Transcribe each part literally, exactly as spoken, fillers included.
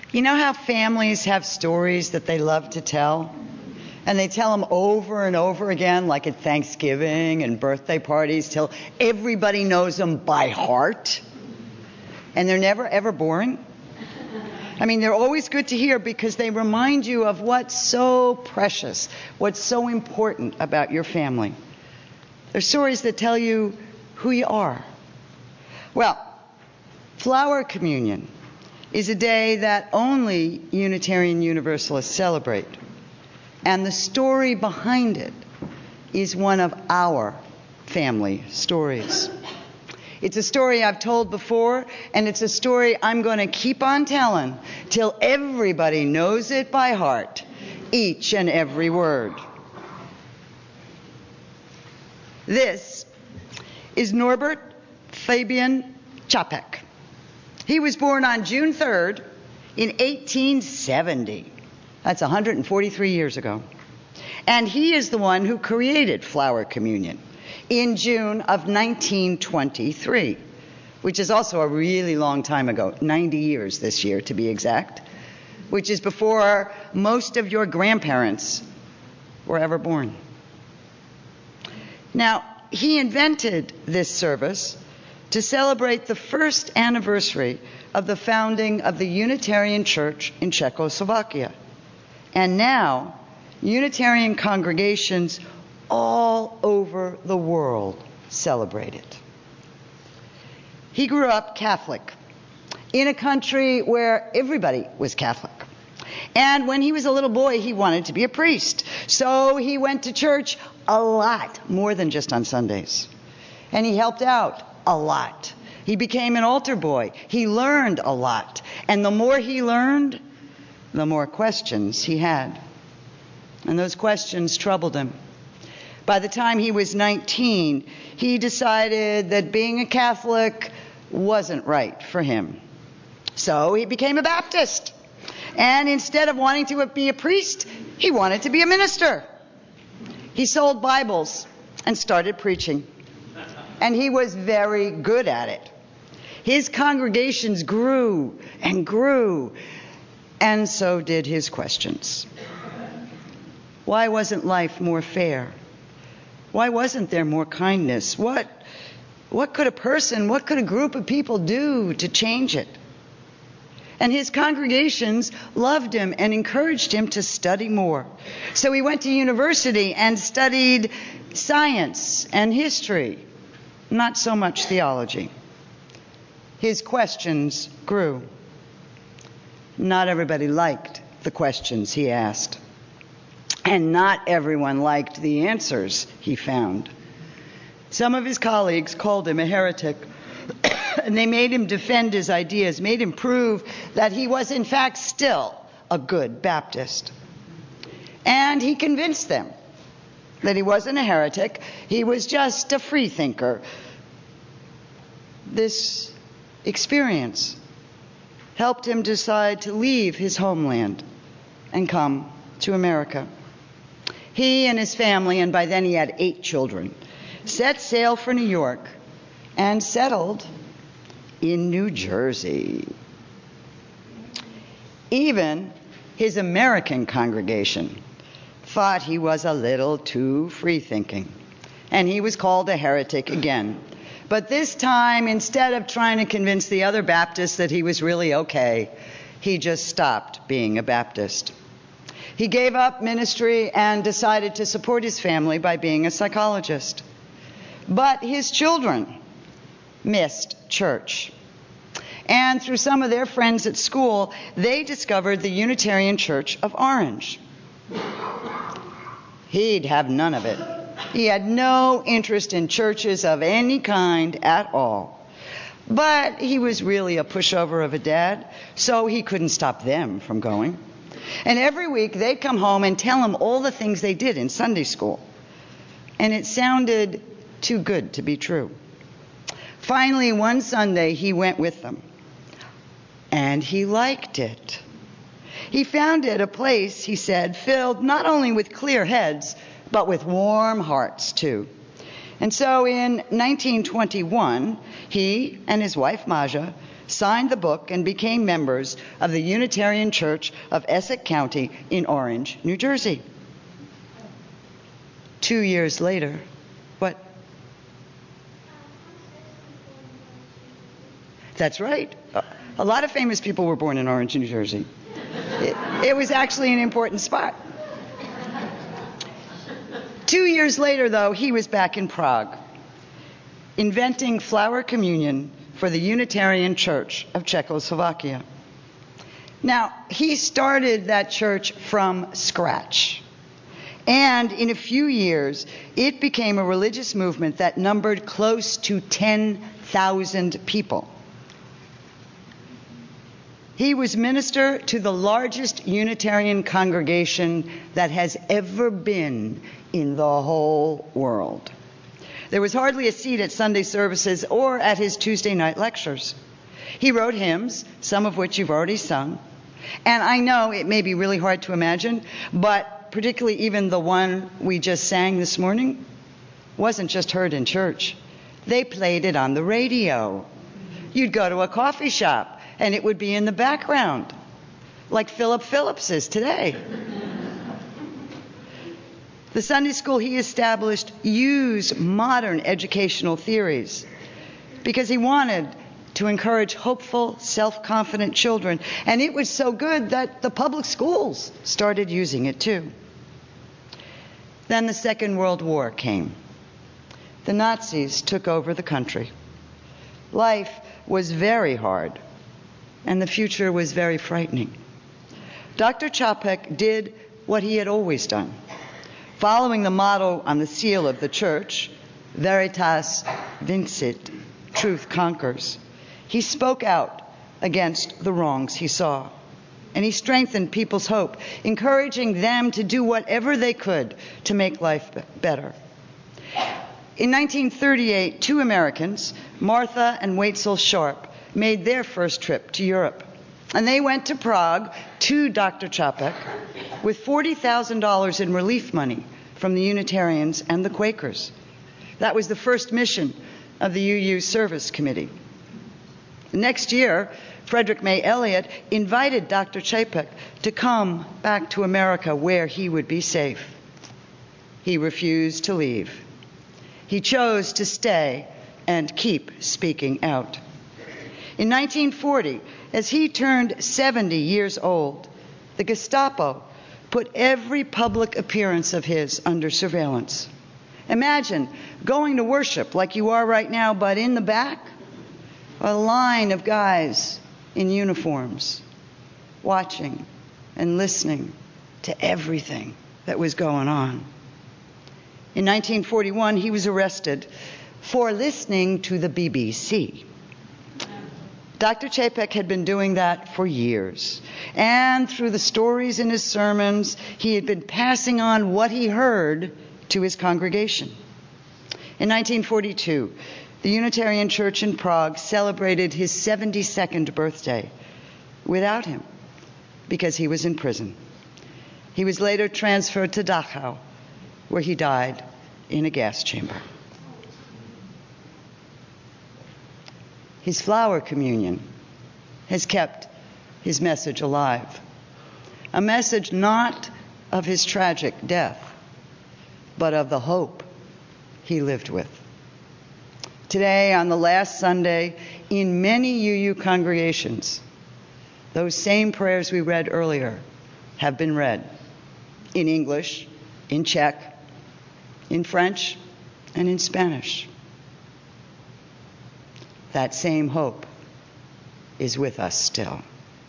You know how families have stories that they love to tell? And they tell them over and over again, like at Thanksgiving and birthday parties, till everybody knows them by heart. And they're never, ever boring. I mean, they're always good to hear because they remind you of what's so precious, what's so important about your family. They're stories that tell you who you are. Well, Flower Communion is a day that only Unitarian Universalists celebrate. And the story behind it is one of our family stories. It's a story I've told before, and it's a story I'm going to keep on telling till everybody knows it by heart, each and every word. This is Norbert Fabian Čapek. He was born on June third in eighteen seventy. That's one hundred forty-three years ago. And he is the one who created Flower Communion in June of nineteen twenty-three, which is also a really long time ago, ninety years this year to be exact, which is before most of your grandparents were ever born. Now, he invented this service to celebrate the first anniversary of the founding of the Unitarian Church in Czechoslovakia. And now, Unitarian congregations all over the world celebrate it. He grew up Catholic in a country where everybody was Catholic. And when he was a little boy, he wanted to be a priest. So he went to church a lot, more than just on Sundays. And he helped out a lot. He became an altar boy. He learned a lot. And the more he learned, the more questions he had. And those questions troubled him. By the time he was nineteen, he decided that being a Catholic wasn't right for him. So he became a Baptist. And instead of wanting to be a priest, he wanted to be a minister. He sold Bibles and started preaching. And he was very good at it. His congregations grew and grew. And so did his questions. Why wasn't life more fair? Why wasn't there more kindness? What, what could a person, what could a group of people do to change it? And his congregations loved him and encouraged him to study more. So he went to university and studied science and history, not so much theology. His questions grew. Not everybody liked the questions he asked. And not everyone liked the answers he found. Some of his colleagues called him a heretic, and they made him defend his ideas, made him prove that he was in fact still a good Baptist. And he convinced them that he wasn't a heretic, he was just a free thinker. This experience helped him decide to leave his homeland and come to America. He and his family, and by then he had eight children, set sail for New York and settled in New Jersey. Even his American congregation thought he was a little too free-thinking, and he was called a heretic again. But this time, instead of trying to convince the other Baptists that he was really okay, he just stopped being a Baptist. He gave up ministry and decided to support his family by being a psychologist. But his children missed church. And through some of their friends at school, they discovered the Unitarian Church of Orange. He'd have none of it. He had no interest in churches of any kind at all. But he was really a pushover of a dad, so he couldn't stop them from going. And every week they'd come home and tell him all the things they did in Sunday school. And it sounded too good to be true. Finally, one Sunday he went with them. And he liked it. He found it a place, he said, filled not only with clear heads, but with warm hearts, too. And so in nineteen twenty-one, he and his wife, Maja, signed the book and became members of the Unitarian Church of Essex County in Orange, New Jersey. Two years later, what? That's right. A lot of famous people were born in Orange, New Jersey. It, it was actually an important spot. Two years later, though, he was back in Prague, inventing flower communion for the Unitarian Church of Czechoslovakia. Now, he started that church from scratch. And in a few years, it became a religious movement that numbered close to ten thousand people. He was minister to the largest Unitarian congregation that has ever been in the whole world. There was hardly a seat at Sunday services or at his Tuesday night lectures. He wrote hymns, some of which you've already sung. And I know it may be really hard to imagine, but particularly even the one we just sang this morning wasn't just heard in church. They played it on the radio. You'd go to a coffee shop and it would be in the background, like Philip Phillips is today. The Sunday school he established used modern educational theories because he wanted to encourage hopeful, self-confident children. And it was so good that the public schools started using it too. Then the Second World War came. The Nazis took over the country. Life was very hard, and the future was very frightening. Doctor Čapek did what he had always done. Following the motto on the seal of the church, Veritas Vincit, truth conquers, he spoke out against the wrongs he saw. And he strengthened people's hope, encouraging them to do whatever they could to make life better. In nineteen thirty-eight, two Americans, Martha and Waitzel Sharp, made their first trip to Europe. And they went to Prague to Doctor Čapek with forty thousand dollars in relief money from the Unitarians and the Quakers. That was the first mission of the U U Service Committee. The next year, Frederick May Elliott invited Doctor Čapek to come back to America where he would be safe. He refused to leave. He chose to stay and keep speaking out. In nineteen forty, as he turned seventy years old, the Gestapo put every public appearance of his under surveillance. Imagine going to worship like you are right now, but in the back, a line of guys in uniforms, watching and listening to everything that was going on. In nineteen forty-one, he was arrested for listening to the B B C. Doctor Čapek had been doing that for years, and through the stories in his sermons, he had been passing on what he heard to his congregation. In nineteen forty-two, the Unitarian Church in Prague celebrated his seventy-second birthday without him because he was in prison. He was later transferred to Dachau, where he died in a gas chamber. His flower communion has kept his message alive, a message not of his tragic death, but of the hope he lived with. Today, on the last Sunday, in many U U congregations, those same prayers we read earlier have been read in English, in Czech, in French, and in Spanish. That same hope is with us still.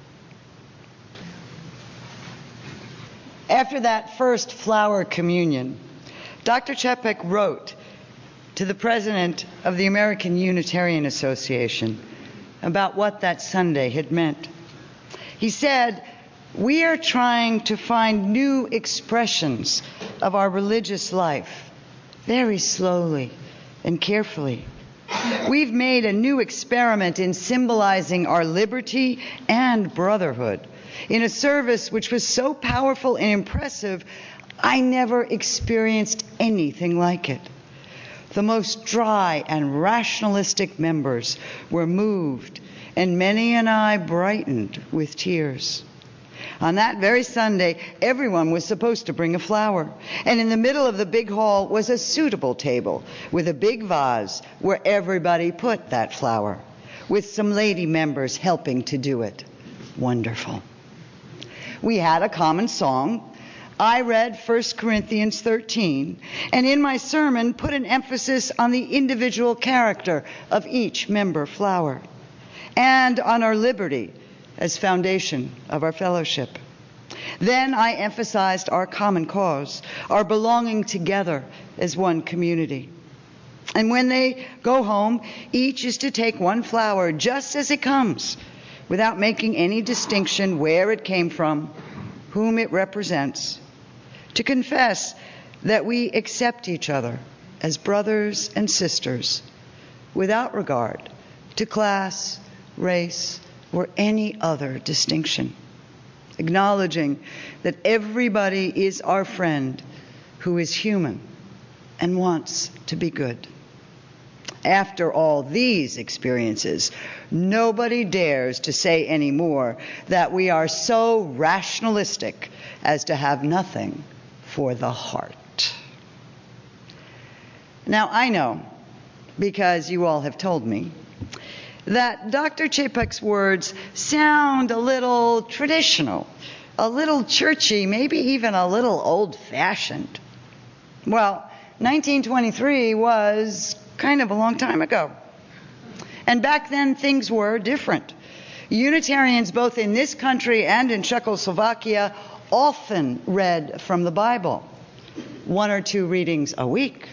After that first flower communion, Doctor Čapek wrote to the president of the American Unitarian Association about what that Sunday had meant. He said, "We are trying to find new expressions of our religious life, very slowly and carefully. We've made a new experiment in symbolizing our liberty and brotherhood in a service which was so powerful and impressive, I never experienced anything like it. The most dry and rationalistic members were moved and many an eye brightened with tears. On that very Sunday, everyone was supposed to bring a flower, and in the middle of the big hall was a suitable table with a big vase where everybody put that flower, with some lady members helping to do it. Wonderful. We had a common song. I read First Corinthians thirteen, and in my sermon put an emphasis on the individual character of each member flower, and on our liberty as foundation of our fellowship. Then I emphasized our common cause, our belonging together as one community. And when they go home, each is to take one flower just as it comes, without making any distinction where it came from, whom it represents, to confess that we accept each other as brothers and sisters without regard to class, race, or any other distinction, acknowledging that everybody is our friend who is human and wants to be good. After all these experiences, nobody dares to say anymore that we are so rationalistic as to have nothing for the heart. Now, I know, because you all have told me, that Doctor Chapek's words sound a little traditional, a little churchy, maybe even a little old-fashioned. Well, nineteen twenty-three was kind of a long time ago. And back then, things were different. Unitarians, both in this country and in Czechoslovakia, often read from the Bible, one or two readings a week.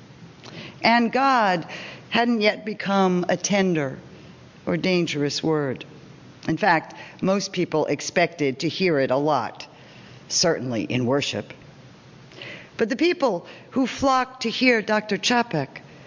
And God hadn't yet become a tender or dangerous word. In fact, most people expected to hear it a lot, certainly in worship. But the people who flocked to hear Doctor Čapek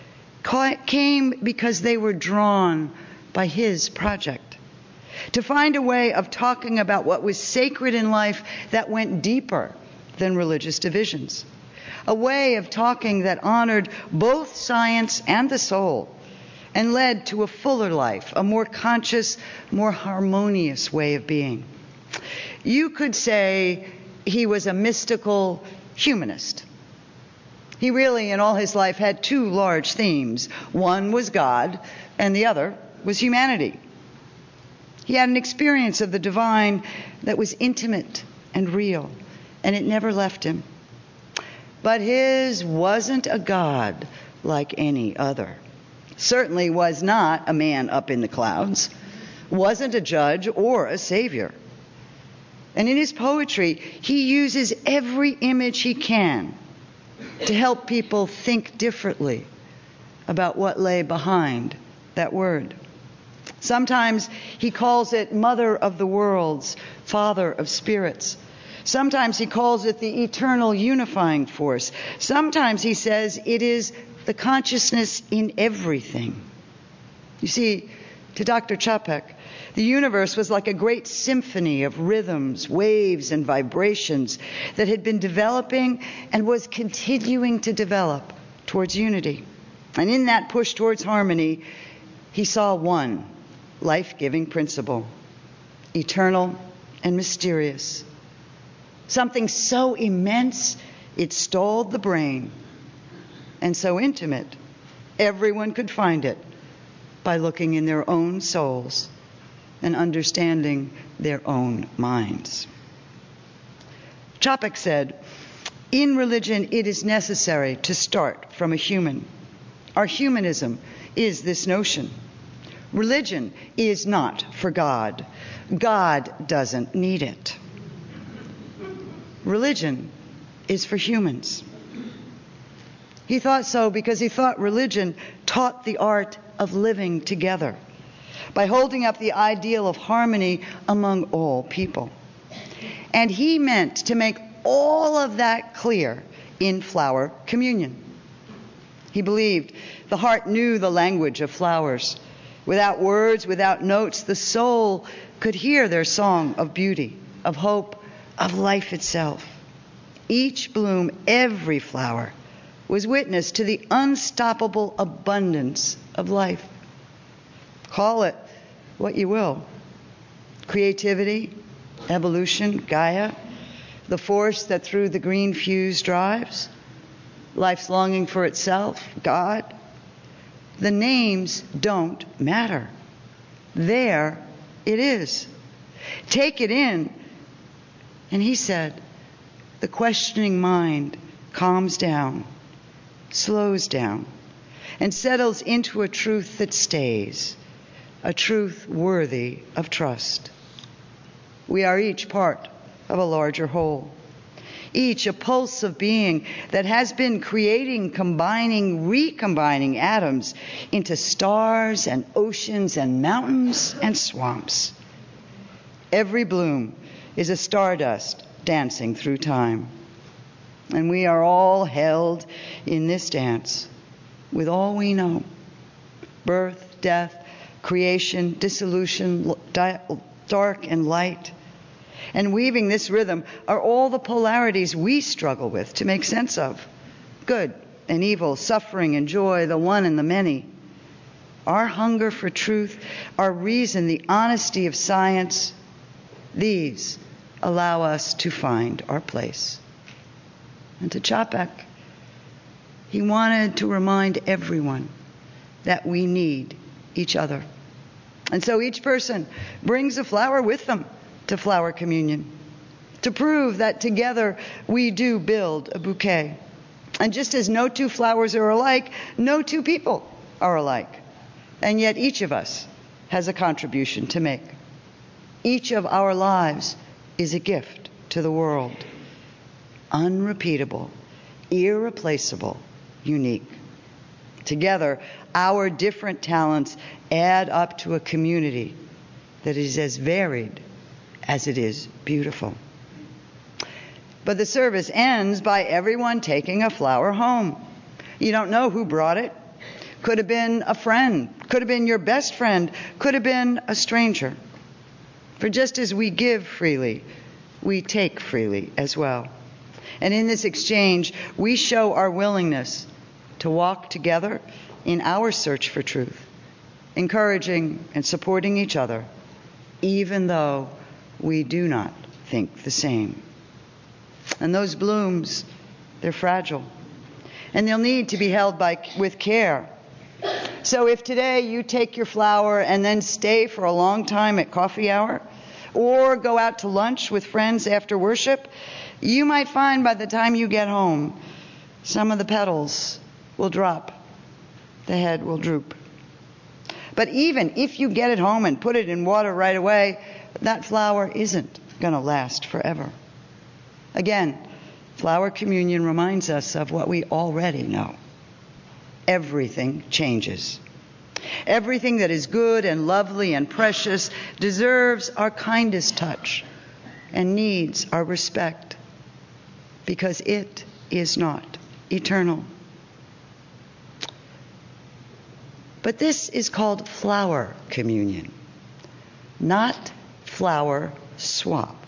came because they were drawn by his project, to find a way of talking about what was sacred in life that went deeper than religious divisions, a way of talking that honored both science and the soul, and led to a fuller life, a more conscious, more harmonious way of being. You could say he was a mystical humanist. He really, in all his life, had two large themes. One was God, and the other was humanity. He had an experience of the divine that was intimate and real, and it never left him. But his wasn't a God like any other. Certainly was not a man up in the clouds, wasn't a judge or a savior. And in his poetry, he uses every image he can to help people think differently about what lay behind that word. Sometimes he calls it mother of the worlds, father of spirits. Sometimes he calls it the eternal unifying force. Sometimes he says it is the consciousness in everything. You see, to Doctor Čapek, the universe was like a great symphony of rhythms, waves, and vibrations that had been developing and was continuing to develop towards unity. And in that push towards harmony, he saw one life-giving principle, eternal and mysterious. Something so immense it stalled the brain, and so intimate everyone could find it by looking in their own souls and understanding their own minds. Čapek said, in religion it is necessary to start from a human. Our humanism is this notion. Religion is not for God. God doesn't need it. Religion is for humans. He thought so because he thought religion taught the art of living together by holding up the ideal of harmony among all people. And he meant to make all of that clear in flower communion. He believed the heart knew the language of flowers. Without words, without notes, the soul could hear their song of beauty, of hope, of life itself. Each bloom, every flower, was witness to the unstoppable abundance of life. Call it what you will. Creativity, evolution, Gaia, the force that through the green fuse drives, life's longing for itself, God. The names don't matter. There it is. Take it in. And he said, the questioning mind calms down, slows down, and settles into a truth that stays, a truth worthy of trust. We are each part of a larger whole, each a pulse of being that has been creating, combining, recombining atoms into stars and oceans and mountains and swamps. Every bloom is a stardust dancing through time. And we are all held in this dance with all we know. Birth, death, creation, dissolution, dark and light. And weaving this rhythm are all the polarities we struggle with to make sense of. Good and evil, suffering and joy, the one and the many. Our hunger for truth, our reason, the honesty of science, these allow us to find our place. And to Čapek, he wanted to remind everyone that we need each other. And so each person brings a flower with them to flower communion to prove that together we do build a bouquet. And just as no two flowers are alike, no two people are alike. And yet each of us has a contribution to make. Each of our lives is a gift to the world. Unrepeatable, irreplaceable, unique. Together, our different talents add up to a community that is as varied as it is beautiful. But the service ends by everyone taking a flower home. You don't know who brought it. Could have been a friend, could have been your best friend, could have been a stranger. For just as we give freely, we take freely as well. And in this exchange, we show our willingness to walk together in our search for truth, encouraging and supporting each other, even though we do not think the same. And those blooms, they're fragile, and they'll need to be held by, with care. So if today you take your flower and then stay for a long time at coffee hour, or go out to lunch with friends after worship, you might find by the time you get home, some of the petals will drop, the head will droop. But even if you get it home and put it in water right away, that flower isn't going to last forever. Again, flower communion reminds us of what we already know. Everything changes. Everything that is good and lovely and precious deserves our kindest touch and needs our respect, because it is not eternal. But this is called flower communion, not flower swap.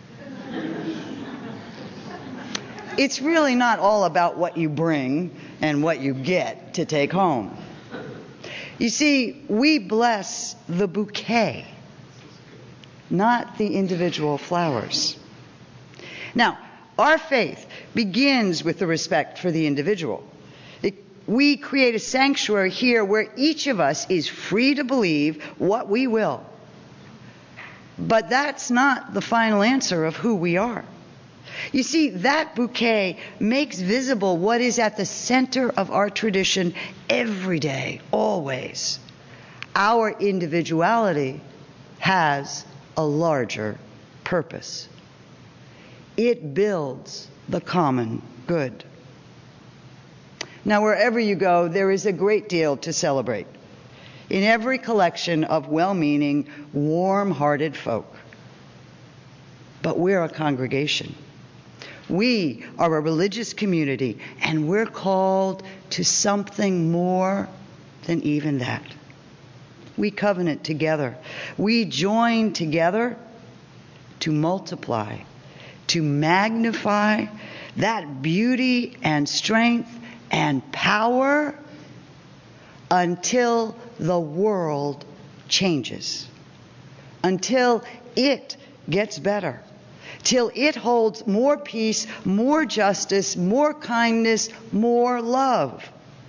It's really not all about what you bring and what you get to take home. You see, we bless the bouquet, not the individual flowers. Now, our faith begins with the respect for the individual. It, we create a sanctuary here where each of us is free to believe what we will. But that's not the final answer of who we are. You see, that bouquet makes visible what is at the center of our tradition every day, always. Our individuality has a larger purpose. It builds the common good. Now, wherever you go, there is a great deal to celebrate in every collection of well-meaning, warm-hearted folk. But we're a congregation. We are a religious community, and we're called to something more than even that. We covenant together. We join together to multiply, to magnify that beauty and strength and power until the world changes until it gets better, till it holds more peace, more justice, more kindness, more love.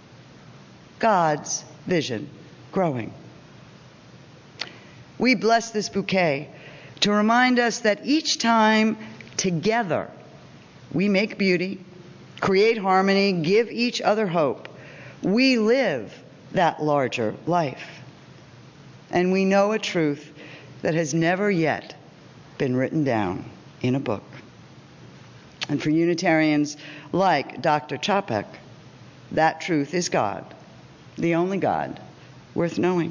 God's vision growing. We bless this bouquet to remind us that each time together we make beauty, create harmony, give each other hope, we live that larger life. And we know a truth that has never yet been written down in a book. And for Unitarians like Doctor Čapek, that truth is God, the only God worth knowing.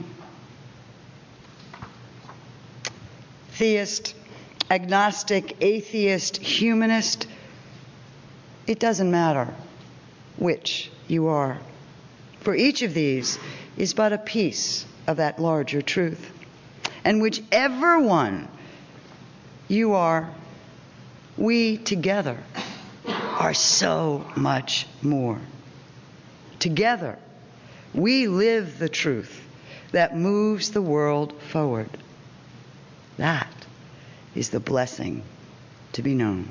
Theist, agnostic, atheist, humanist, it doesn't matter which you are. For each of these is but a piece of that larger truth. And whichever one you are, we together are so much more. Together, we live the truth that moves the world forward. That is the blessing to be known.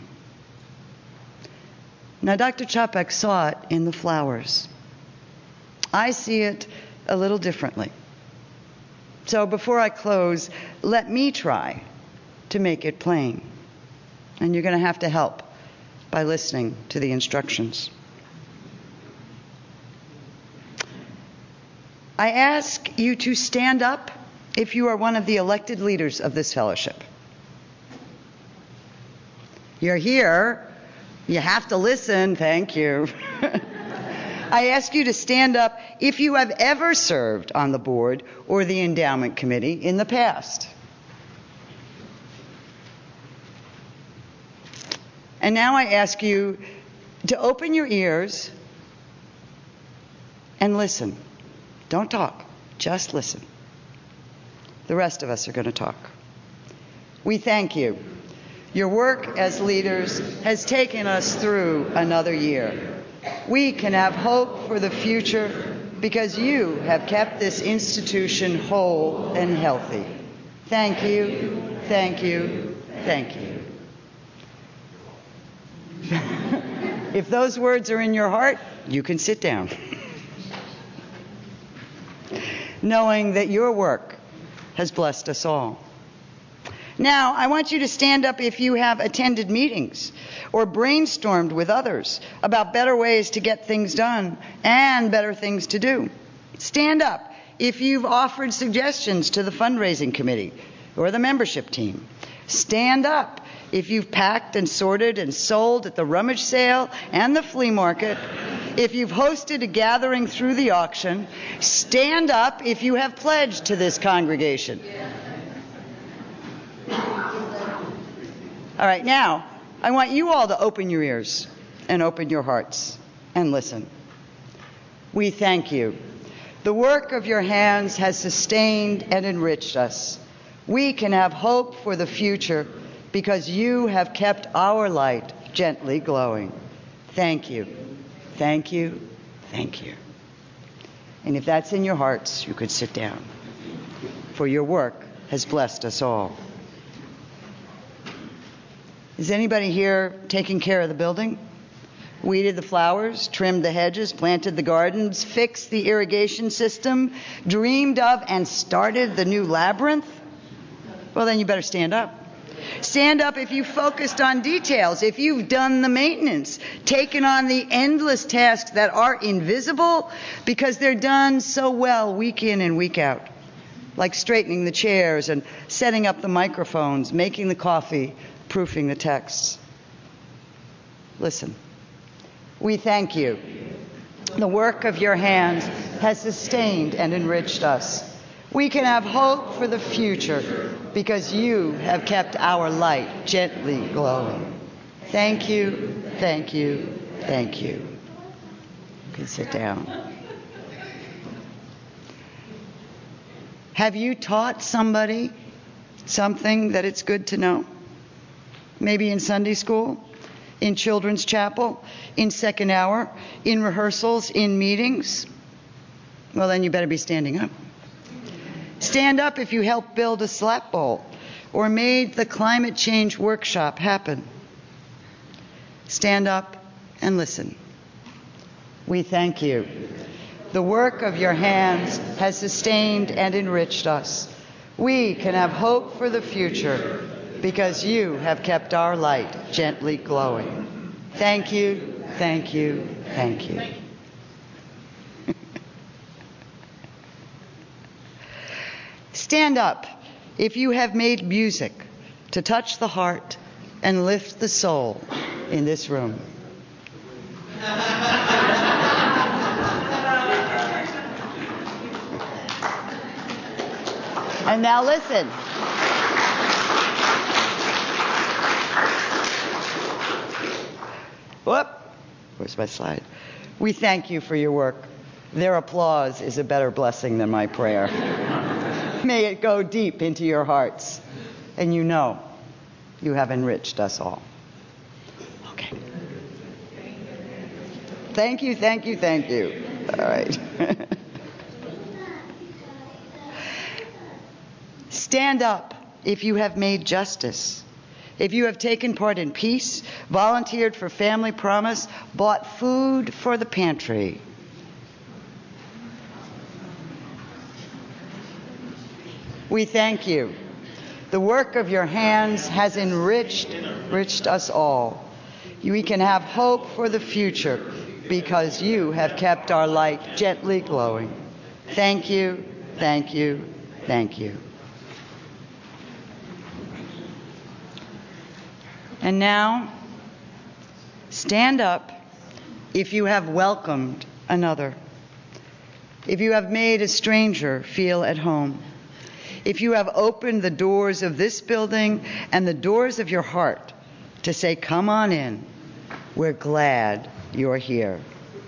Now, Doctor Čapek saw it in the flowers. I see it a little differently. So before I close, let me try to make it plain. And you're going to have to help by listening to the instructions. I ask you to stand up if you are one of the elected leaders of this fellowship. You're here. You have to listen. Thank you. I ask you to stand up if you have ever served on the board or the endowment committee in the past. And now I ask you to open your ears and listen. Don't talk, just listen. The rest of us are going to talk. We thank you. Your work as leaders has taken us through another year. We can have hope for the future because you have kept this institution whole and healthy. Thank you, thank you, thank you. If those words are in your heart, you can sit down. Knowing that your work has blessed us all. Now, I want you to stand up if you have attended meetings or brainstormed with others about better ways to get things done and better things to do. Stand up if you've offered suggestions to the fundraising committee or the membership team. Stand up if you've packed and sorted and sold at the rummage sale and the flea market. If you've hosted a gathering through the auction. Stand up if you have pledged to this congregation. All right, now, I want you all to open your ears and open your hearts and listen. We thank you. The work of your hands has sustained and enriched us. We can have hope for the future because you have kept our light gently glowing. Thank you. Thank you. Thank you. And if that's in your hearts, you could sit down. For your work has blessed us all. Is anybody here taking care of the building? Weeded the flowers, trimmed the hedges, planted the gardens, fixed the irrigation system, dreamed of and started the new labyrinth? Well, then you better stand up. Stand up if you focused on details, if you've done the maintenance, taken on the endless tasks that are invisible because they're done so well week in and week out, like straightening the chairs and setting up the microphones, making the coffee, proofing the texts. Listen, we thank you. The work of your hands has sustained and enriched us. We can have hope for the future because you have kept our light gently glowing. Thank you, thank you, thank you. You can sit down. Have you taught somebody something that it's good to know? Maybe in Sunday school, in children's chapel, in second hour, in rehearsals, in meetings? Well, then you better be standing up. Stand Stand up if you helped build a slap bowl or made the climate change workshop happen. Stand up and listen. We thank you. The work of your hands has sustained and enriched us. We can have hope for the future because you have kept our light gently glowing. Thank you, thank you, thank you. Stand up if you have made music to touch the heart and lift the soul in this room. And now listen. Whoop. Where's my slide? We thank you for your work. Their applause is a better blessing than my prayer. May it go deep into your hearts. And you know you have enriched us all. Okay. Thank you, thank you, thank you. All right. Stand up if you have made justice, if you have taken part in peace, volunteered for Family Promise, bought food for the pantry. We thank you. The work of your hands has enriched, enriched us all. We can have hope for the future because you have kept our light gently glowing. Thank you, thank you, thank you. And now, stand up if you have welcomed another, if you have made a stranger feel at home, if you have opened the doors of this building and the doors of your heart to say, come on in, we're glad you're here.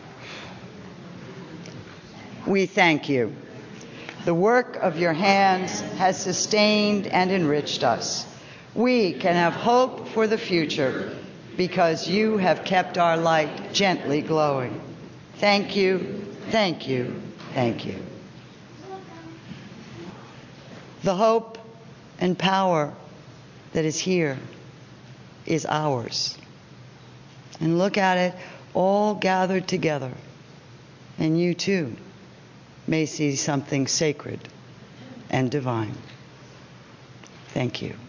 We thank you. The work of your hands has sustained and enriched us. We can have hope for the future because you have kept our light gently glowing. Thank you, thank you, thank you. The hope and power that is here is ours. And look at it all gathered together. And you too may see something sacred and divine. Thank you.